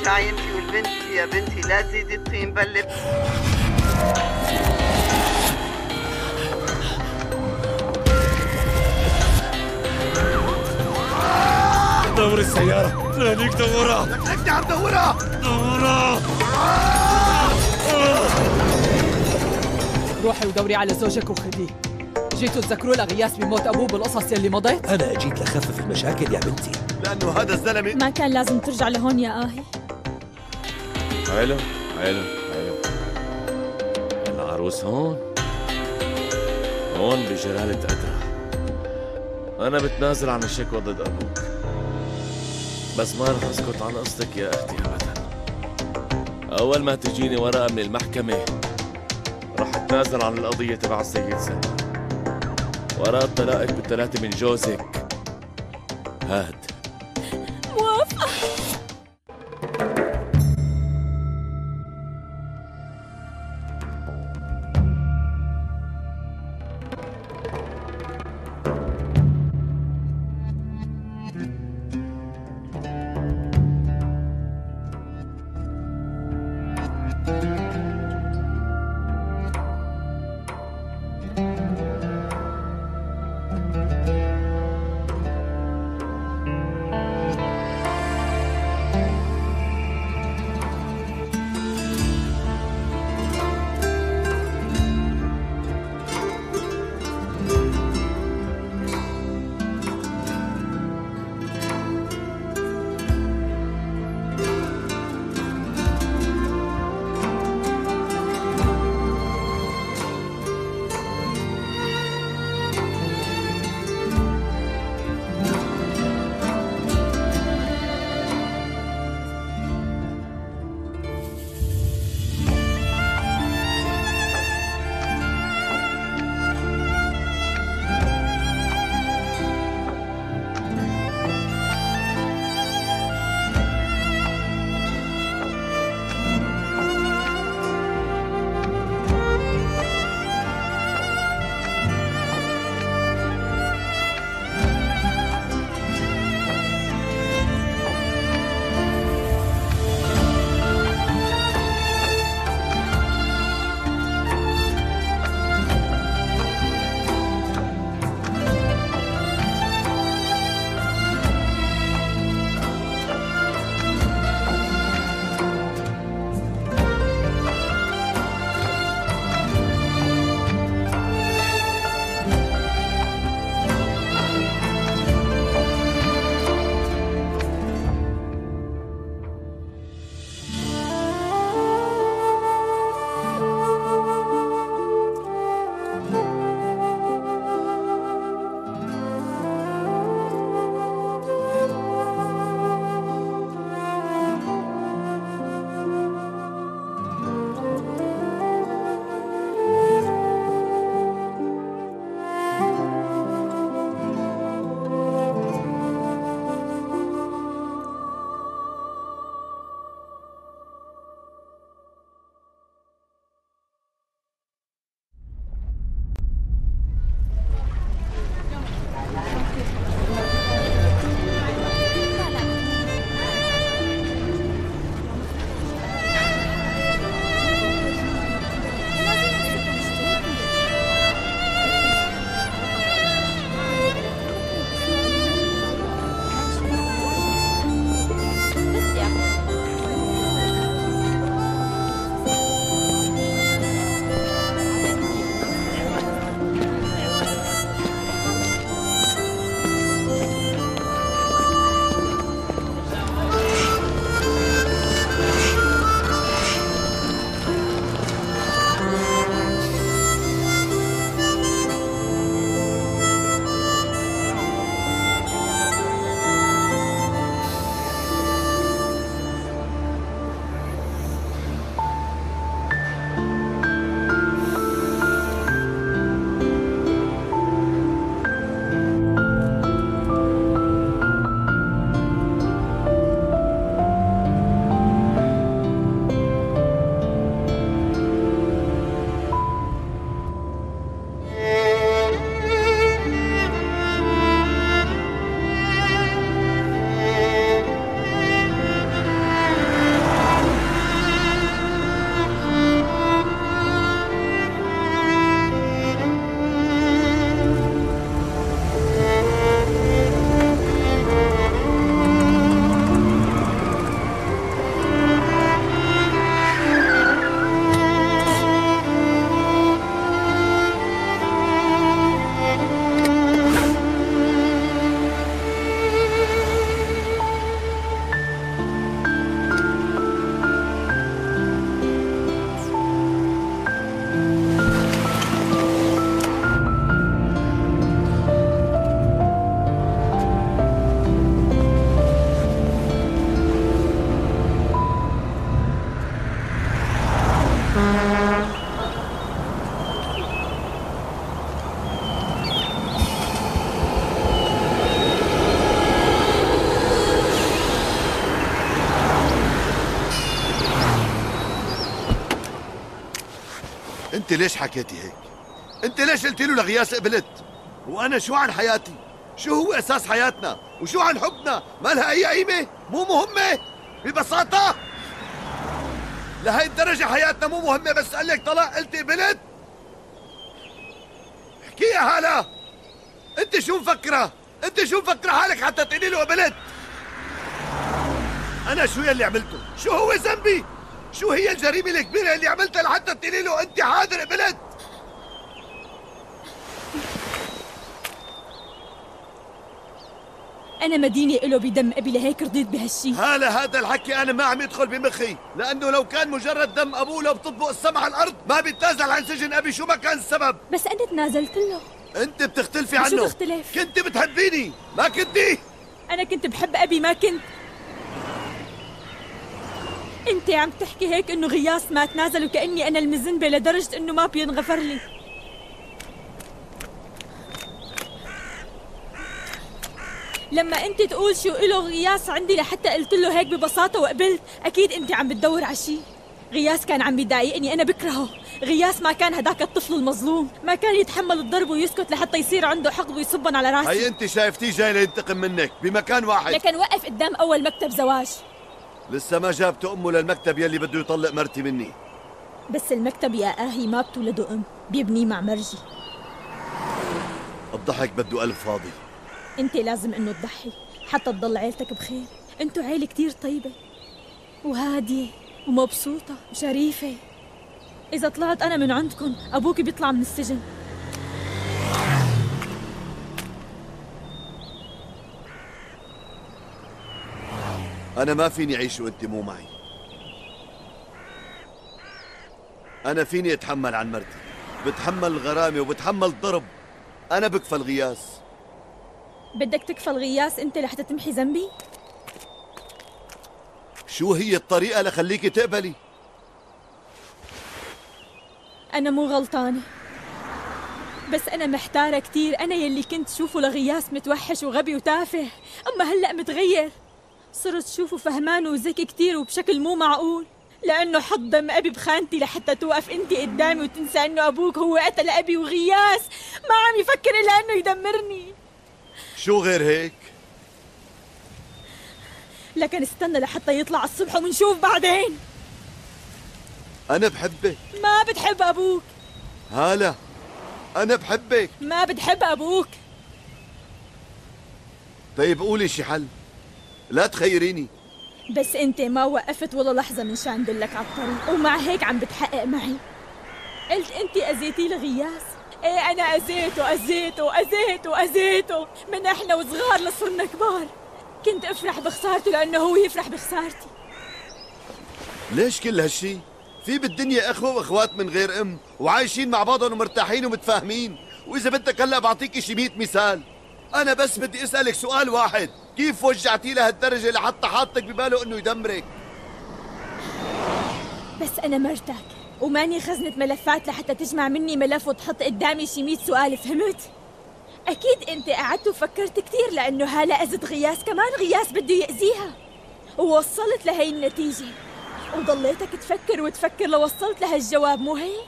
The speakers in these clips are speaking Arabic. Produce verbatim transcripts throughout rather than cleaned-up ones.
عايمتي والبنت يا بنتي لا تزيدي الطين بلب. دور السيارة. لانيك دورها. لك عم دورها. دورها. روحي ودوري على زوجك وخديه. جيتوا تذكروا لغياس بموت ابوه بالقصص يلي مضيت؟ انا جيت لخفف المشاكل يا بنتي، لانه هذا الزلمه ما كان لازم ترجع لهون يا آهي. حلو حلو حلو. العروس هون هون بجلالة قدرها. أنا بتنازل عن الشكوى ضد أبوك، بس ما رح أسكت عن قصتك يا أختي أبدا. أول ما تجيني ورقة من المحكمة رح أتنازل عن القضية تبع السيد سلمان. ورقة طلاقك بالثلاثة من جوزك هاد. موافقة. انت ليش حكيتي هيك؟ انت ليش قلتي له لغياس قبلت؟ وانا شو عن حياتي؟ شو هو اساس حياتنا؟ وشو عن حبنا؟ ما لها اي قيمة؟ مو مهمة؟ ببساطة لهي الدرجة حياتنا مو مهمة، بس قال لك طلاق قلتي قبلت؟ احكي يا هالة، انت شو مفكرة؟ انت شو مفكرة حالك حتى تقولي له قبلت؟ انا شو يلي عملته؟ شو هو ذنبي؟ شو هي الجريمة الكبيرة اللي عملتها لحتى تقولي له انت حاضر قبلت؟ أنا مدينة إله بدم أبي، لهيك رضيت بهالشي. هلا هذا الحكي أنا ما عم يدخل بمخي، لأنه لو كان مجرد دم أبوه لو بتطبق السما على الأرض ما بيتنازل عن سجن أبي شو ما كان السبب. بس أنا تنازلت له. أنت بتختلفي شو عنه. بختلف؟ كنت بتحبيني ما كنتي؟ أنا كنت بحب أبي ما كنت. أنت عم تحكي هيك إنه غياس ما تنازل وكأني أنا المذنبة لدرجة إنه ما بينغفر لي. لما انت تقول شو إله غياس عندي لحتى قلت له هيك ببساطة وقبلت، أكيد انت عم بتدور على شيء. غياس كان عم بيضايقني، أنا بكرهه. غياس ما كان هداك الطفل المظلوم، ما كان يتحمل الضرب ويسكت لحتى يصير عنده حقد ويصبن على راسي. هي انت شايفتيه جاي لينتقم منك بمكان واحد، لكن وقف قدام أول مكتب زواج. لسه ما جابت أمه للمكتب يلي بده يطلق مرتي مني. بس المكتب يا آهي ما بتولده أم، بيبنيه مع مرجي. الضحك بده قلب فاضي. انت لازم انه تضحي حتى تضل عيلتك بخير. انتو عيلة كتير طيبة وهادية ومبسوطة وشريفة. إذا طلعت أنا من عندكم أبوك بيطلع من السجن. أنا ما فيني أعيش وأنت مو معي. أنا فيني أتحمل عن مرتي، بتحمل الغرامة وبتحمل الضرب. أنا بكفى الغياس. بدك تكفى الغياس أنت لحتى تمحي ذنبي؟ شو هي الطريقة لخليكي تقبلي؟ أنا مو غلطانة، بس أنا محتارة كتير. أنا يلي كنت شوفه لغياس متوحش وغبي وتافه، أما هلأ متغير. صرت شوفه فهمان وذكي كتير وبشكل مو معقول، لأنه حط دم أبي بخانتي لحتى توقف أنت قدامي وتنسى إنه أبوك هو قتل أبي. وغياس ما عم يفكر إلا إنه يدمرني. شو غير هيك؟ لكن استنى لحتى يطلع الصبح ومنشوف بعدين. أنا بحبك. ما بتحب أبوك. هالة أنا بحبك. ما بتحب أبوك. طيب قولي شي حل، لا تخيريني. بس أنت ما وقفت ولا لحظة من شان دلك على الطريق، ومع هيك عم بتحقق معي. قلت أنت أذيتي لغياس. إيه أنا أذيته أذيته أذيته أذيته من إحنا وصغار لصرنا كبار. كنت أفرح بخسارته لأنه هو يفرح بخسارتي. ليش كل هالشي؟ في بالدنيا أخوة وأخوات من غير أم وعايشين مع بعضهم ومرتاحين ومتفاهمين. وإذا بدك هلأ بعطيكي شي مية مثال. أنا بس بدي أسألك سؤال واحد، كيف وجعتي لهالدرجة لحتى حاطك بباله إنه يدمرك؟ بس أنا مرتك وماني خزنة ملفات لحتى تجمع مني ملف وتحط قدامي شي مية سؤال، فهمت؟ أكيد أنت قعدت وفكرت كتير، لأنه هالة أذت غياس، كمان غياس بده يأذيها، ووصلت لهي النتيجة. وضليتك تفكر وتفكر لوصلت لهالجواب، مو هيك؟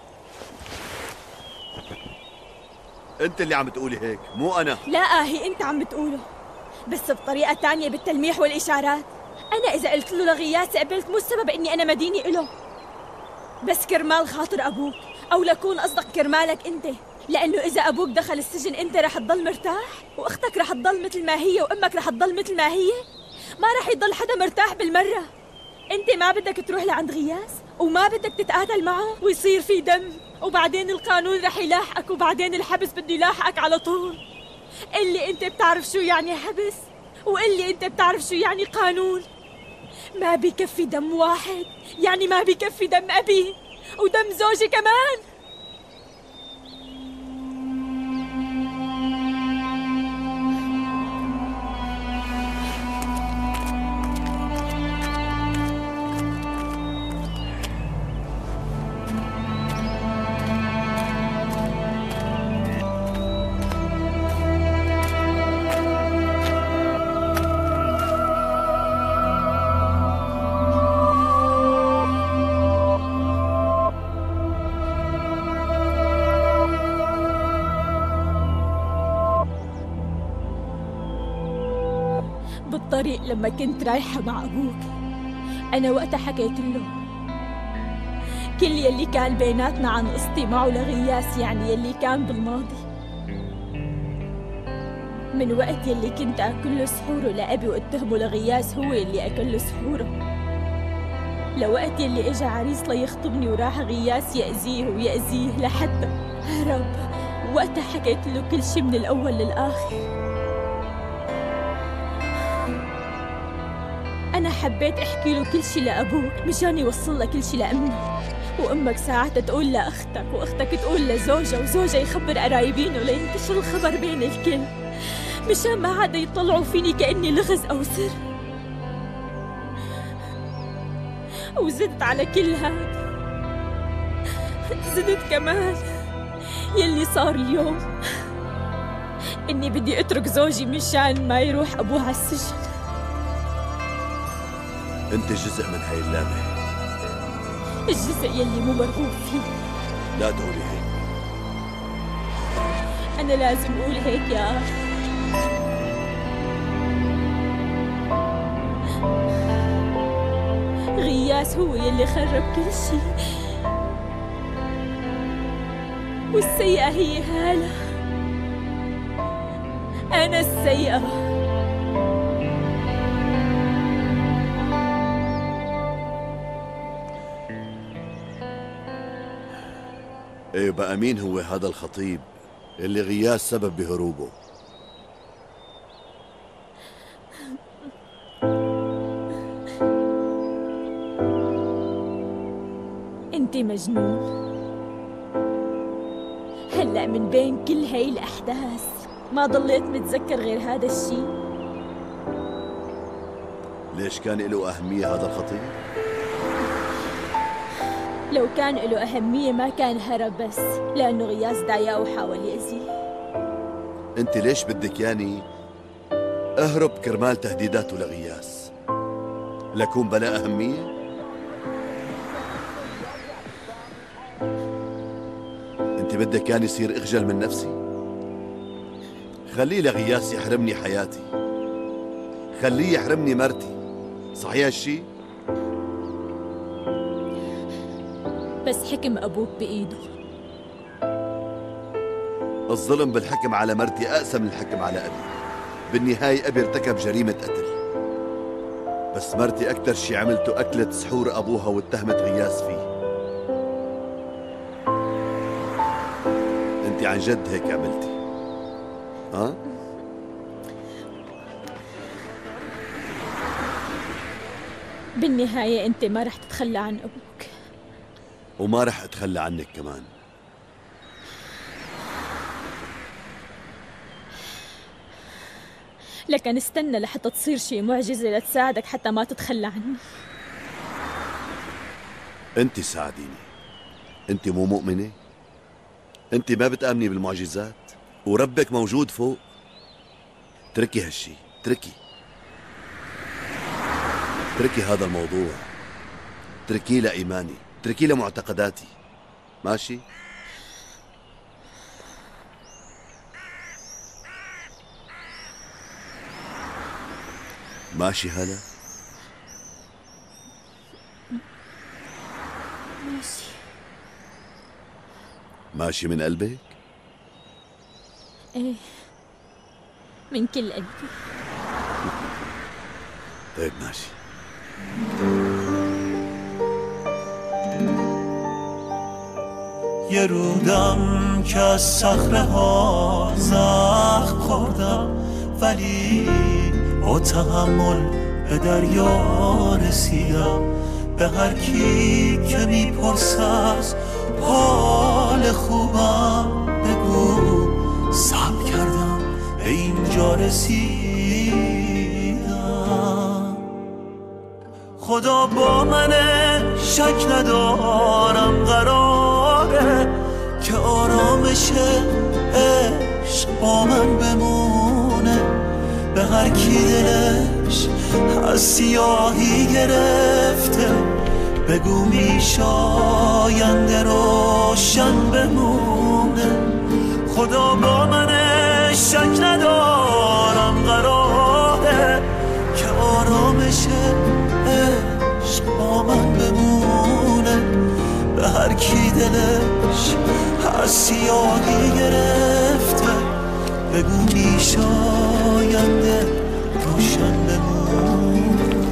أنت اللي عم تقولي هيك مو أنا. لا آهي أنت عم بتقوله، بس بطريقة تانية بالتلميح والإشارات. أنا إذا قلت له لغياس قبلت مو السبب إني أنا مديني إله، بس كرمال خاطر أبوك، أو لكون قصدك كرمالك أنت، لأنه إذا أبوك دخل السجن أنت رح تضل مرتاح، وأختك رح تضل مثل ما هي، وأمك رح تضل مثل ما هي. ما رح يضل حدا مرتاح بالمرة. أنت ما بدك تروح لعند غياس، وما بدك تتقاتل معه ويصير في دم، وبعدين القانون رح يلاحقك، وبعدين الحبس بده يلاحقك على طول. اللي أنت بتعرف شو يعني حبس، واللي أنت بتعرف شو يعني قانون. ما بيكفي دم واحد، يعني ما بيكفي دم أبي ودم زوجي كمان. بالطريق لما كنت رايحة مع أبوك أنا وقتها حكيت له كل يلي كان بيناتنا عن قصتي معه لغياس، يعني يلي كان بالماضي، من وقت يلي كنت أكل له سحوره لأبي واتهمه لغياس هو يلي أكل له سحوره، لوقت يلي إجا عريس ليخطبني وراح غياس يأذيه ويأذيه لحتى هرب. وقتها حكيت له كل شي من الأول للآخر. أنا حبيت أحكي له كل شي لأبوك مشان يوصل لك كل شي لأمي، وأمك ساعتها تقول لأختك، وأختك تقول لزوجها، وزوجها يخبر قرايبينه لينتشر الخبر بين الكل مشان ما عاد يطلعوا فيني كأني لغز أو سر. وزدت على كل هذا زدت كمان يلي صار اليوم إني بدي أترك زوجي مشان ما يروح أبوه على السجن. انت جزء من هاي اللعبة، الجزء يلي مو مرغوب فيه. لا تقولي هيك. أنا لازم أقول هيك يا أخ. غياس هو يلي خرب كل شي، والسيئة هي هالة. أنا السيئة. ايه بقى مين هو هذا الخطيب اللي غياس سبب بهروبه؟ انت مجنون. هلأ من بين كل هاي الأحداث ما ضليت متذكر غير هذا الشي. ليش كان له أهمية هذا الخطيب؟ لو كان له أهمية ما كان هرب، بس لأنه غياس دعياه وحاول يأذيه. انت ليش بدك ياني اهرب كرمال تهديداته لغياس؟ لكون بلا أهمية؟ انت بدك ياني يصير اخجل من نفسي؟ خليه لغياس يحرمني حياتي، خليه يحرمني مرتي، صحيح هالشي؟ بس حكم أبوك بإيده. الظلم بالحكم على مرتي أقسى من الحكم على أبي. بالنهاية أبي ارتكب جريمة قتل، بس مرتي أكتر شي عملته أكلت سحور أبوها واتهمت غياس فيه. أنت عن جد هيك عملتي؟ ها؟ بالنهاية أنت ما رح تتخلى عن أبوك، وما رح أتخلى عنك كمان. لكن استنى لحتى تصير شي معجزة لتساعدك حتى ما تتخلى عني. أنت ساعديني. أنت مو مؤمنة؟ أنت ما بتآمني بالمعجزات؟ وربك موجود فوق. تركي هالشي، تركي تركي هذا الموضوع، تركي لإيماني، تركي لمعتقداتي، ماشي؟ ماشي هلا؟ ماشي. ماشي من قلبك؟ ايه من كل قلبي. طيب ماشي. یه رودم که از صخره ها زخم خوردم، ولی با تحمل به دریا رسیدم. به هر کی که میپرسه از حال خوبم بگو صبر کردم به اینجا رسیدم. خدا با منه شک ندارم، قراره که آرامش عشق با من بمونه. به هر کی دلش از سیاهی گرفته بگو میشه آینده روشن بمونه. خدا با منه شک ندارم، قراره که آرامش عشق با من بمونه. به هر کی دلش هر سیاهی گرفته بگو میشاینده روشن بمونه.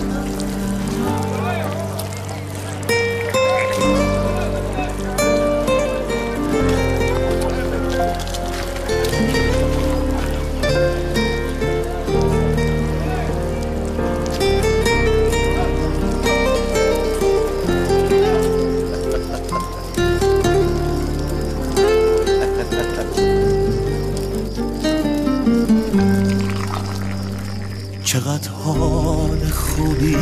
چقدر حال خوبی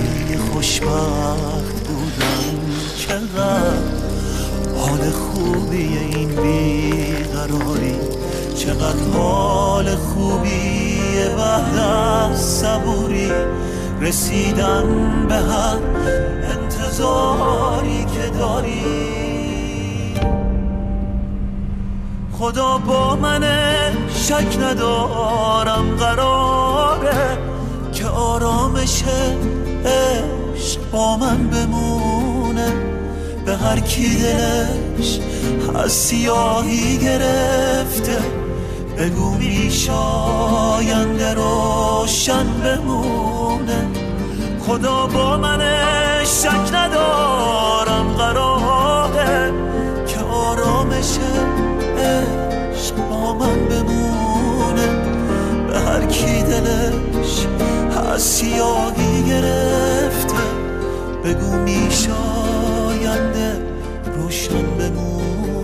خوشبخت بودم، چقدر حال خوبی این بیقراری، چقدر حال خوبی وحدت صبوری، رسیدن به هر انتظاری که داری. خدا با منه شک ندارم قراره که آرامش عشق با من بمونه. به هر کی دلش از سیاهی گرفته بگو میشاینده روشن بمونه. خدا با منه شک ندارم قراره که آرامش عشق با من بمونه. به هر کی دلش از سیاهی گرفته بگو میشاینده روشن بمونه.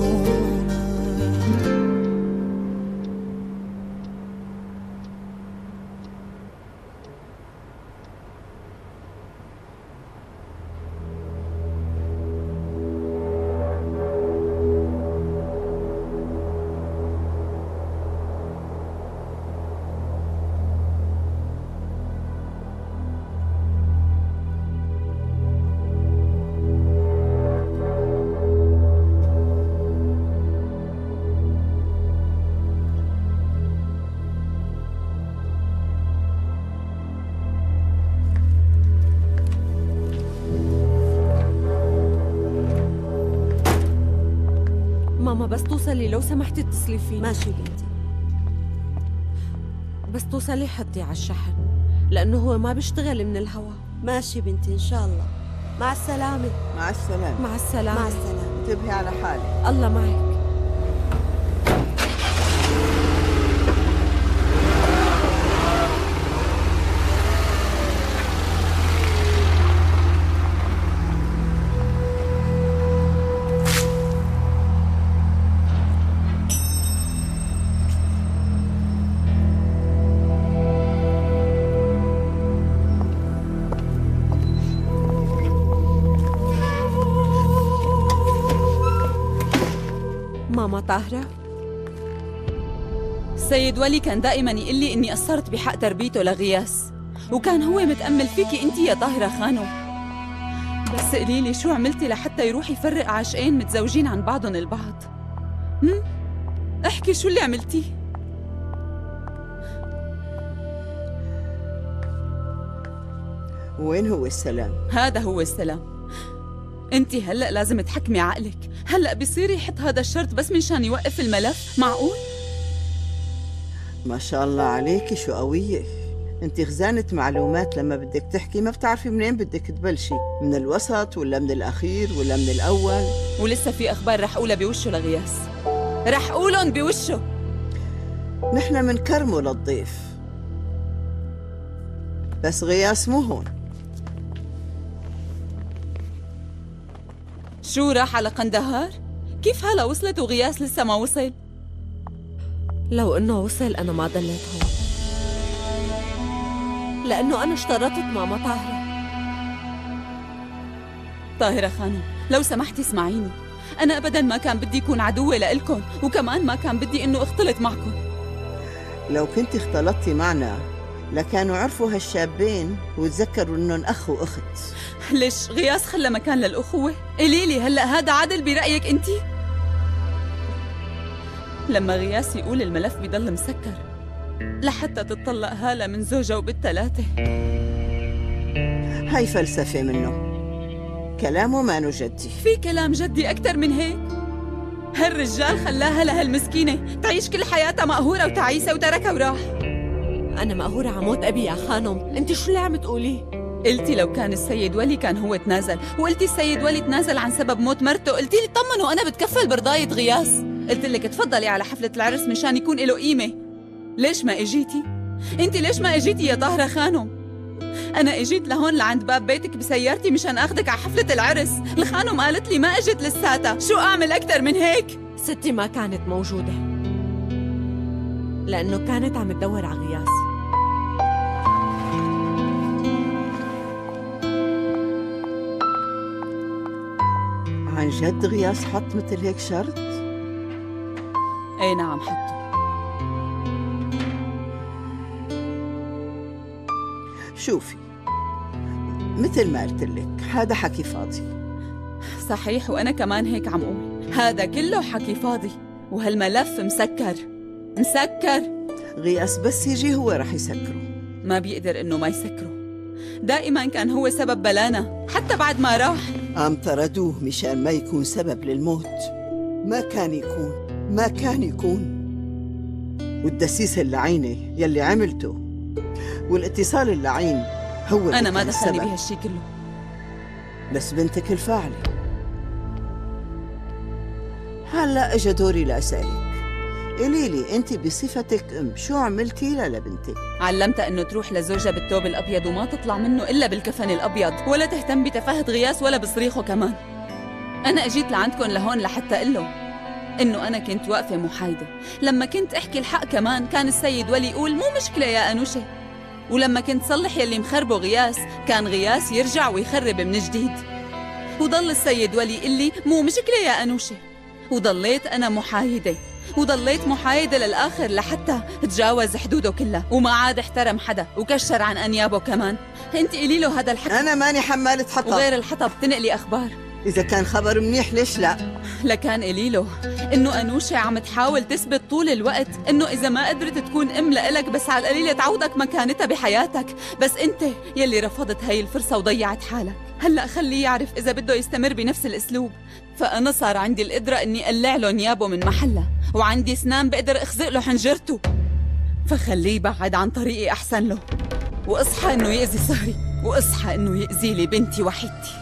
ماما بس توصلي لو سمحتي اتصلي فيني. ماشي بنتي، بس توصلي حطي على الشحن لأنه هو ما بيشتغل من الهوا. ماشي بنتي إن شاء الله. مع السلامة. مع السلامة. مع السلامة. مع السلامة. انتبهي على حالك. الله معك. ماما طاهرة، السيد ولي كان دائما يقول لي إني قصرت بحق تربيته لغياس، وكان هو متأمل فيكي أنت يا طاهرة خانم. بس قولي لي شو عملتي لحتى يروح يفرق عاشقين متزوجين عن بعضهم البعض؟ هم؟ احكي شو اللي عملتيه؟ وين هو السلام؟ هذا هو السلام. انت هلأ لازم تحكمي عقلك. هلأ بصير يحط هذا الشرط بس منشان يوقف الملف؟ معقول؟ ما شاء الله عليكي شو قوية. انت خزانة معلومات، لما بدك تحكي ما بتعرفي منين بدك تبلشي، من الوسط ولا من الأخير ولا من الأول. ولسه في أخبار رح أقولها بوشه لغياس، رح أقولن بوشه. نحن منكرمه للضيف، بس غياس مو هون. شو راح على قندهار؟ كيف هلا وصلت وغياس لسه ما وصل؟ لو انه وصل انا ما ضليت هون، لانه انا اشترطت ماما طاهرة. طاهرة خانم لو سمحتي اسمعيني، انا ابدا ما كان بدي اكون عدوة لإلكن، وكمان ما كان بدي انه اختلط معكم. لو كنت اختلطتي معنا لكانوا عرفوا هالشابين وتذكروا انهم اخ واخت. ليش غياس خلى مكان للأخوة؟ قليلي هلأ هذا عدل برأيك أنتي؟ لما غياس يقول الملف بيضل مسكر لحتى تتطلق هالة من زوجها وبالثلاثة. هاي فلسفة منه، كلامه ما نو جدي. في كلام جدي أكتر من هيك؟ هالرجال خلاها لهالمسكينة تعيش كل حياتها مقهورة وتعيسة وتركها وراح. أنا مقهورة على موت أبي يا خانم، أنت شو اللي عم تقوليه؟ قلتي لو كان السيد ولي كان هو تنازل، وقلتي السيد ولي تنازل عن سبب موت مرته، قلتي لي طمنوا أنا بتكفل برضاية غياس. قلت لك تفضلي على حفلة العرس مشان يكون له قيمة. ليش ما اجيتي؟ انت ليش ما اجيتي يا طاهرة خانم؟ انا اجيت لهون لعند باب بيتك بسيارتي مشان اخذك على حفلة العرس، الخانم قالت لي ما اجت لساتها، شو اعمل اكثر من هيك؟ ستي ما كانت موجودة لأنه كانت عم تدور على غياس. عن جد غياس حط مثل هيك شرط؟ اي نعم حطه. شوفي، مثل ما قلت لك هذا حكي فاضي. صحيح، وانا كمان هيك عم اقول، هذا كله حكي فاضي، وهالملف مسكر مسكر. غياس بس يجي هو رح يسكره. ما بيقدر انه ما يسكره، دائما كان هو سبب بلانا حتى بعد ما راح. قام طردوه مشان ما يكون سبب للموت. ما كان يكون، ما كان يكون. والدسيسة اللعينة يلي عملته والاتصال اللعين هو أنا ما دخلني بهالشي كله. بس بنتك الفاعلة. هلأ اجا دوري لأسألك، قولي لي انت بصفتك ام شو عملتي لبنتك؟ علمتها انه تروح لزوجها بالثوب الابيض وما تطلع منه الا بالكفن الابيض، ولا تهتم بتفاهة غياس ولا بصريخه كمان. انا اجيت لعندكم لهون لحتى اقول له انه انا كنت واقفه محايده، لما كنت احكي الحق كمان كان السيد ولي يقول مو مشكله يا انوشه، ولما كنت صلح يلي مخربه غياس كان غياس يرجع ويخرب من جديد، وضل السيد ولي يقول لي مو مشكله يا انوشه، وضليت انا محايده وضليت محايدة للآخر لحتى تجاوز حدوده كلها وما عاد احترم حدا وكشر عن أنيابه كمان. انت قولي له هذا الحكي. أنا ماني حمالة حطب، وغير الحطب تنقلي أخبار. إذا كان خبر منيح ليش لا؟ لكان قولي له إنه أنوشة عم تحاول تثبت طول الوقت إنه إذا ما قدرت تكون أم لإلك بس على القليلة تعوضك مكانتها بحياتك، بس أنت يلي رفضت هاي الفرصة وضيعت حالك. هلأ خليه يعرف إذا بده يستمر بنفس الأسلوب، فأنا صار عندي القدرة إني أقلع له نيابه من محلها، وعندي اسنان بقدر اخزق له حنجرته، فخليه يبعد عن طريقي احسن له، واصحى انه يأذي صهري، واصحى انه يأذي لي بنتي وحيدتي.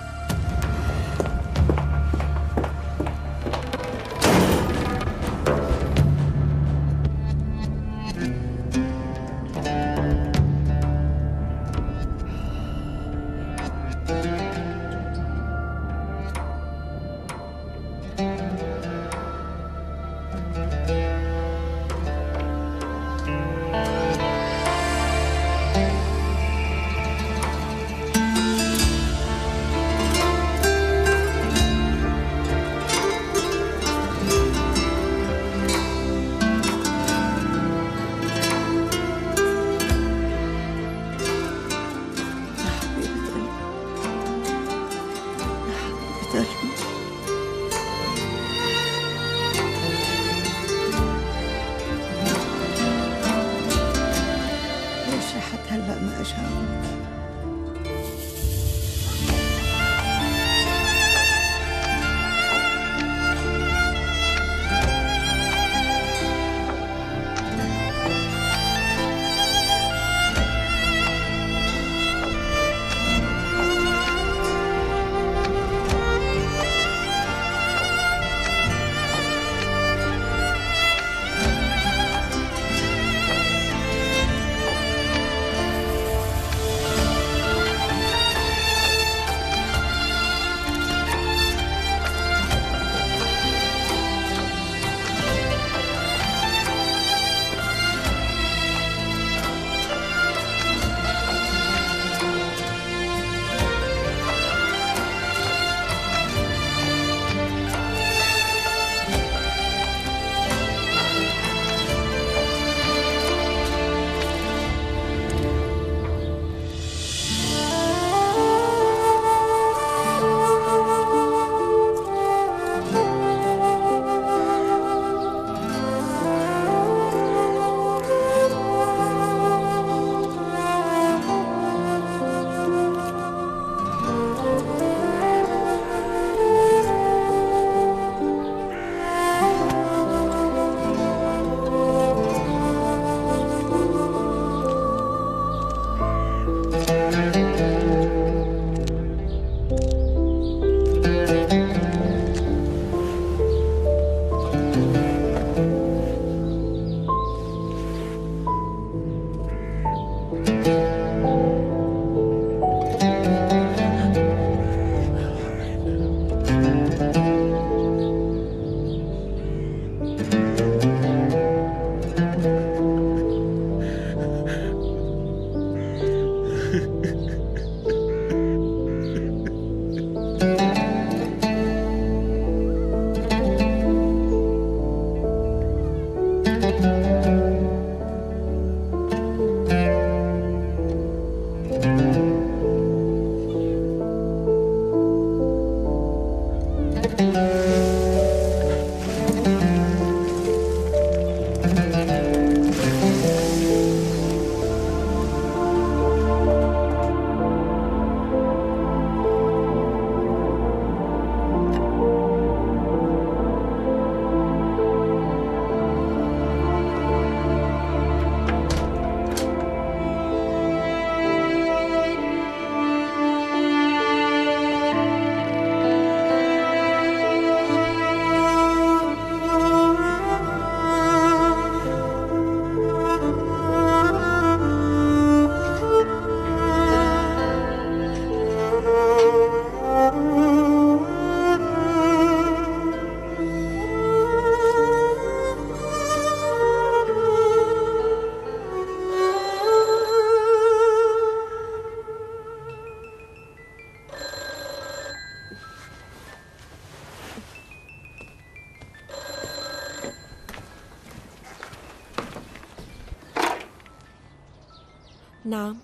نعم.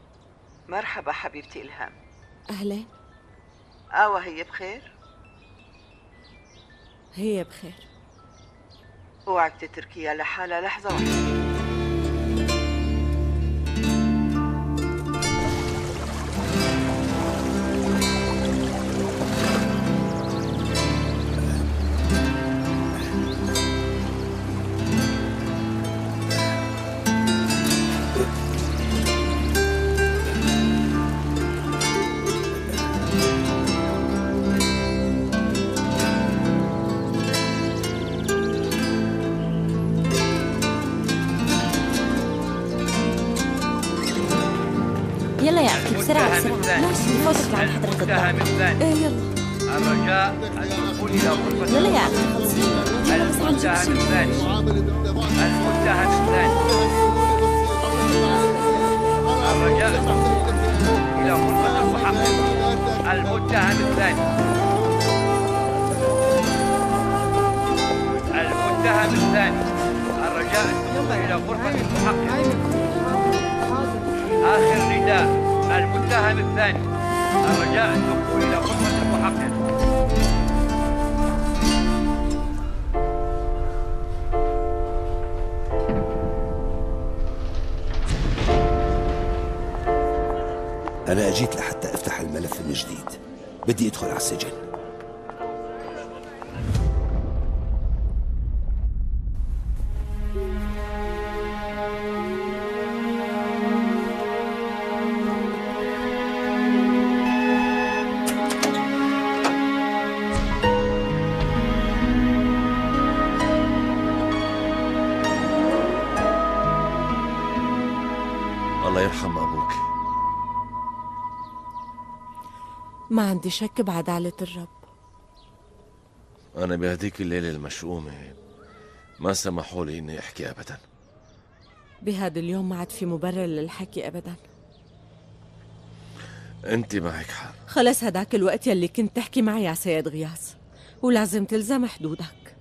مرحبا حبيبتي إلهام. أهلين. آوة هي بخير؟ هي بخير. اوعك تتركيها لحالها لحظة واحدة. يلا يا أخي بسرعة بسرعة. ماشي فوتك عن حضرة الضابط. ايه يلا. الرجاء الدخول إلى غرفة. يلا يا أخي خلصينا. المتهم الثاني. المتهم الثاني. الرجاء الدخول إلى غرفة المحقق. المتهم الثاني. المتهم الثاني. الرجاء الدخول إلى غرفة المحقق. آخر نداء. المتهم الثاني. الرجاء الدخول إلى غرفة المحقق. أنا أجيت لحتى أفتح الملف من جديد. بدي أدخل على السجن. الله يرحم أبوك. ما عندي شك بعدالة الرب. أنا بهديك الليلة المشؤومة ما سمحوا لي إني أحكي أبدا. بهذا اليوم ما عاد في مبرر للحكي أبدا. أنت معك حق. خلص هداك الوقت يلي كنت تحكي معي يا سيد غياث، ولازم تلزم حدودك.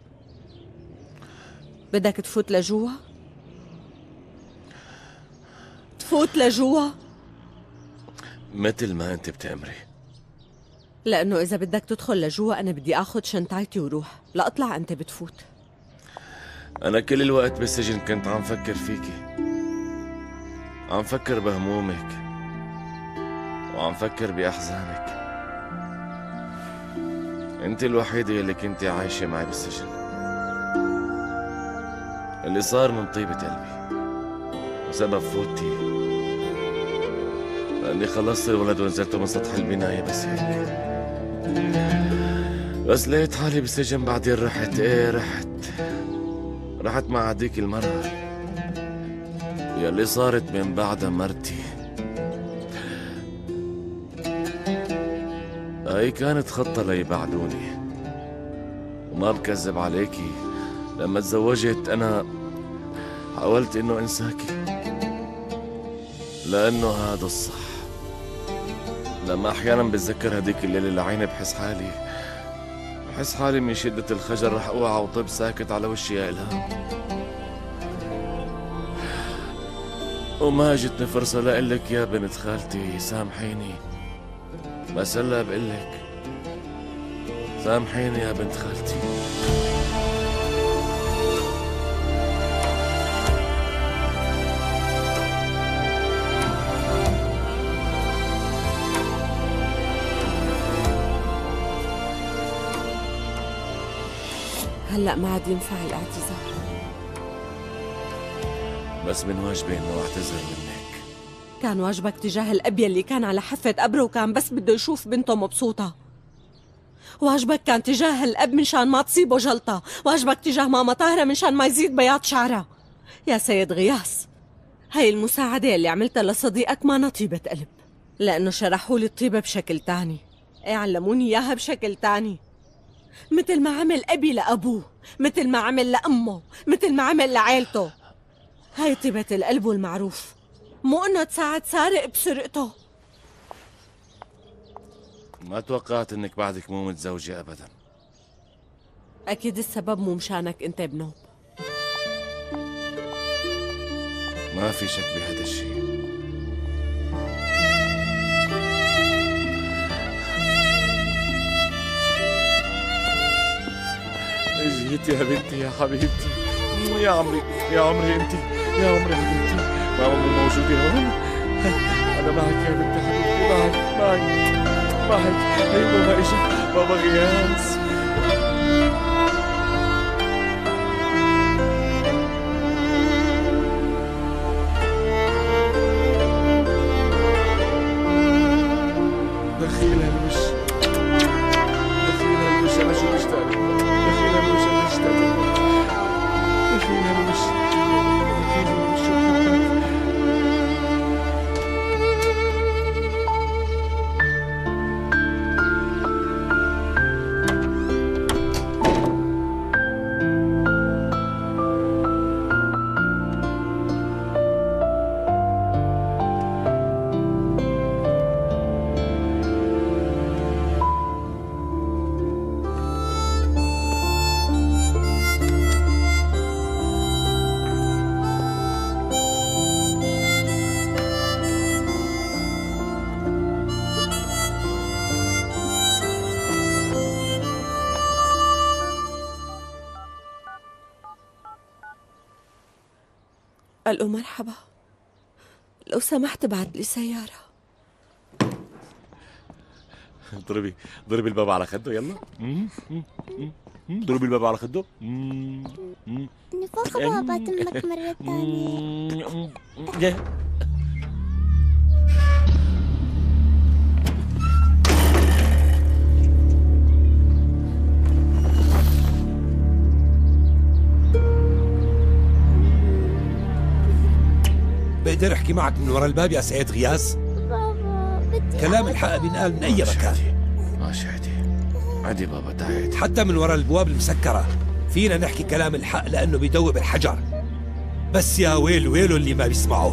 بدك تفوت لجوا؟ تفوت لجوا؟ مثل ما أنت بتأمري. لأنه إذا بدك تدخل لجوا أنا بدي آخذ شنطايتي وروح، لا أطلع أنت بتفوت. أنا كل الوقت بالسجن كنت عم فكر فيكي، عم فكر بهمومك وعم فكر بأحزانك. أنت الوحيدة اللي كنتي عايشة معي بالسجن. اللي صار من طيبة قلبي وسبب فوتي لأني خلصت الولد ونزلت من سطح البناية بس هيك. بس لقيت حالي بالسجن بعدين رحت ايه رحت رحت مع هديك المرة يلي صارت من بعدها مرتي. هاي كانت خطة ليبعدوني، وما بكذب عليكي لما تزوجت أنا حاولت إنه أنساكي، لأنه هذا الصح. لما أحيانا بتذكر هديك الليلة العينة بحس حالي بحس حالي من شدة الخجل رح أوعى وطب ساكت على وشي يا إلهام. وما جتني فرصة لقلك يا بنت خالتي سامحيني، بس هلا بقلك سامحيني يا بنت خالتي. هلأ ما عاد ينفع الاعتذار، بس من واجبي انه اعتذر منك. كان واجبك تجاه الأب يلي كان على حافة قبره وكان بس بده يشوف بنته مبسوطة. واجبك كان تجاه الأب منشان ما تصيبه جلطة. واجبك تجاه ماما طاهرة منشان ما يزيد بياض شعرها. يا سيد غياث، هاي المساعدة يلي عملتها لصديقك ما طيبة قلب، لأنه شرحوا لي الطيبة بشكل تاني. ايه علموني إياها بشكل تاني، مثل ما عمل أبي لأبوه، مثل ما عمل لأمه، مثل ما عمل لعائلته. هاي طيبة القلب والمعروف، مو إنه تساعد سارق بسرقته. ما توقعت إنك بعدك مو متزوجة أبدا. أكيد السبب مو مشانك أنت بنوب. ما في شك بهذا الشيء. جيت يا بنتي يا حبيبتي يا عمري يا عمري انت يا عمري حبيبتي. ماما موجودة هون. أنا معك يا بنتي حبيبتي، معك معك معك. هي بابا إجا، بابا غياث. دخيل هالوش دخيل هالوش أنا شو مشتاق لك. دخيل هالوش أنا مشتاق لك. دخيل هالوش دخيل هالوش. ألو مرحبا، لو سمحت بعت لي سيارة. ضربي ضربي الباب على خده يلا. ضربي الباب على خده. نفخ بابا تمك مرة ثانية. بقدر احكي معك من ورا الباب يا سيد غياث؟ بابا بدي كلام الحق بينقال من اي مكان. ماشي عادي عادي بابا تعال. حتى من ورا الابواب المسكره فينا نحكي كلام الحق لانه بيدوب الحجر. بس يا ويل ويله اللي ما بيسمعوه.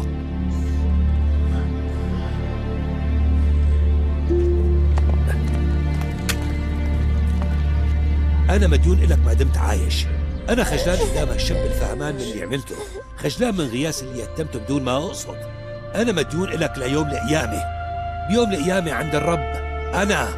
انا مديون إلك ما دمت عايش. أنا خجلان قدام هالشاب الفهمان من اللي عملته، خجلان من غياث اللي يتمته بدون ما أقصد. أنا مديون إلك ليوم لقيامة، بيوم لقيامة عند الرب. أنا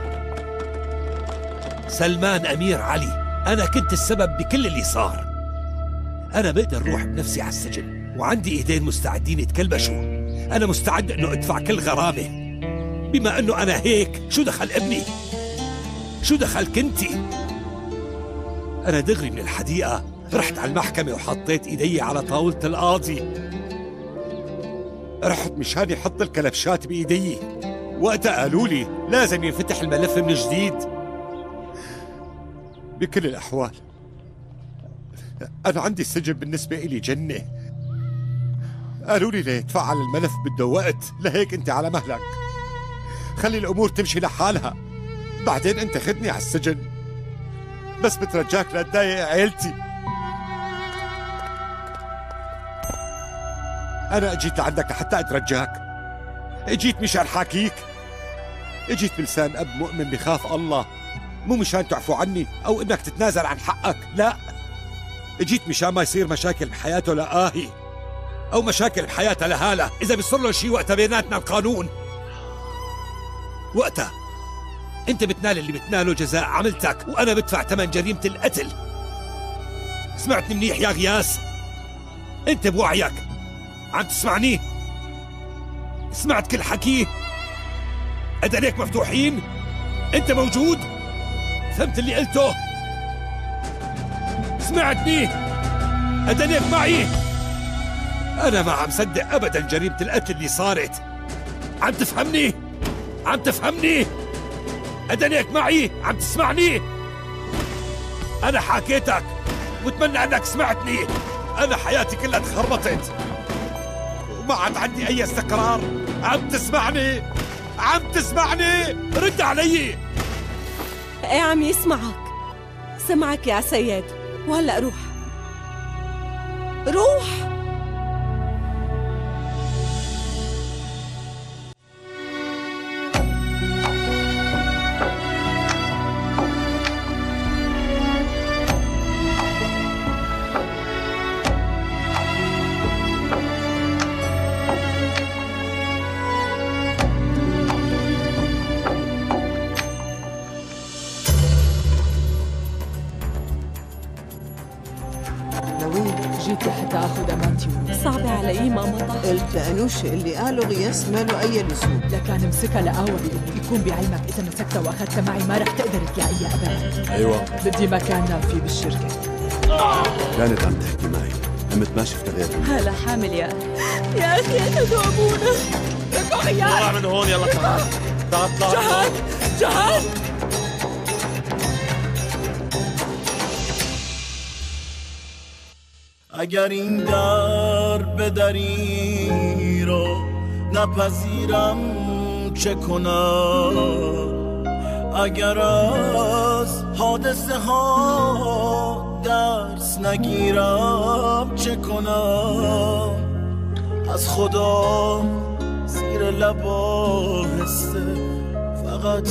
سلمان أمير علي، أنا كنت السبب بكل اللي صار. أنا بقدر روح بنفسي على السجن، وعندي إيدين مستعدين يتكلبشوا. أنا مستعد إنه أدفع كل غرامة. بما إنه أنا هيك، شو دخل ابني؟ شو دخل كنتي؟ أنا دغري من الحديقة رحت على المحكمة وحطيت إيدي على طاولة القاضي. رحت مشان يحط الكلبشات بإيدي. وقتها قالوا لي لازم ينفتح الملف من جديد. بكل الأحوال أنا عندي السجن بالنسبة إلي جنة. قالوا لي ليتفعل الملف بده وقت، لهيك أنت على مهلك، خلي الأمور تمشي لحالها، بعدين أنت خدني على السجن. بس بترجاك لا تضايق عيلتي. أنا أجيت لعندك لحتى أترجاك، أجيت مشان حاكيك، أجيت بلسان أب مؤمن بخاف الله، مو مشان تعفو عني أو إنك تتنازل عن حقك، لا، أجيت مشان ما يصير مشاكل بحياته لآهي أو مشاكل بحياتها لهالة. إذا بيصير له شيء وقتها بيناتنا القانون، وقتها أنت بتنال اللي بتناله جزاء عملتك، وأنا بدفع ثمن جريمة القتل. سمعتني منيح يا غياس؟ أنت بوعيك عم تسمعني؟ سمعت كل حكيه؟ أدانيك مفتوحين؟ أنت موجود؟ فهمت اللي قلته؟ سمعتني؟ أدانيك معي؟ أنا ما عم صدق أبدا جريمة القتل اللي صارت. عم تفهمني؟ عم تفهمني؟ أدانيك معي؟ عم تسمعني؟ أنا حكيتك واتمنى أنك سمعتني. أنا حياتي كلها تخربطت وما عاد عندي أي استقرار. عم تسمعني؟ عم تسمعني؟ رد علي. ايه عم يسمعك، سمعك يا سيد. وهلأ روح روح. جيت لحتى اخذ امانتي ونوم. صعبة علي ماما طه. قلت لأنوش اللي قاله غياس ما له أي لزوم. لكان مسكها لقاوة يكون بعلمك إذا مسكتها وأخذتها معي ما رح تقدر تلاقيها أبدا. أيوة بدي مكان نام فيه بالشركة. كانت عم تحكي معي، قمت ما شفت غير هلا حامل يا يا أخي أخذوا أبونا. ركوا عيال. طلع من هون يلا تعال. تعال طلع. جهاد جهاد. اگر این در به دری را نپذیرم چه کنم، اگر از حادثه ها درس نگیرم چه کنم، از خدا زیر لب آهسته فقط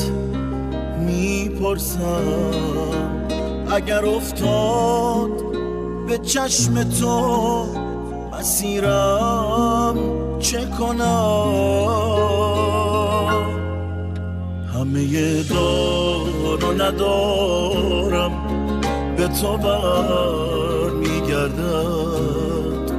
میپرسم، اگر افتاد به چشم تو مسیرم چه کنم، همه دار و ندارم به تو بر میگردد،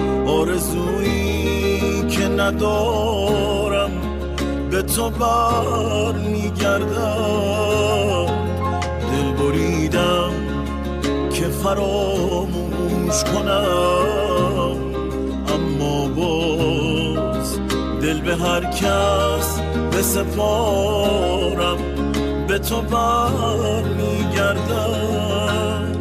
آرزویی که ندارم به تو بر میگردد، دل بریدم که فراموش کنم، اما باز دل به هر کس بسپارم به تو بر میگردم.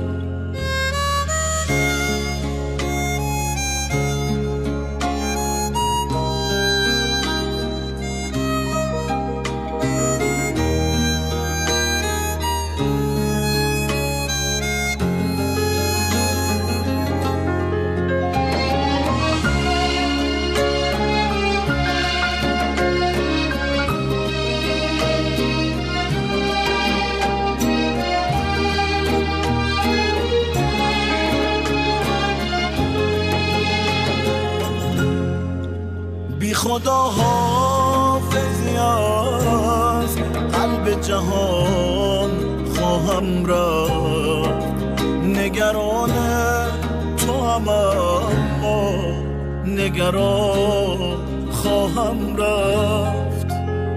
خدا حافظی از قلب جهان خواهم رفت، نگران تو هم اما نگران خواهم رفت،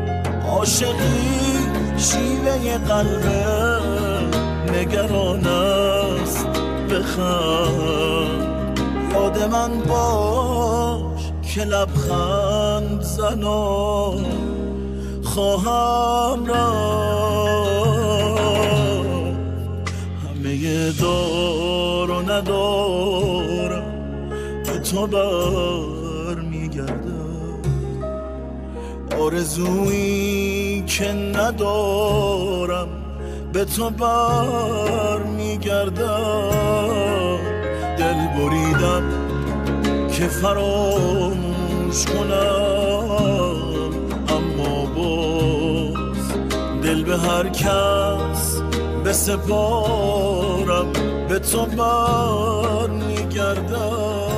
عاشقی شیوه قلبه نگران است بخند، یاد من باش که لبخند زنان خواهم رفت. همه دار و ندارم به تو بر میگردم، آرزویی که ندارم به تو بر میگردم. دل بریدم که فراموش کنم، اما باز دل به هر کس بسپارم به تو بر میگردم.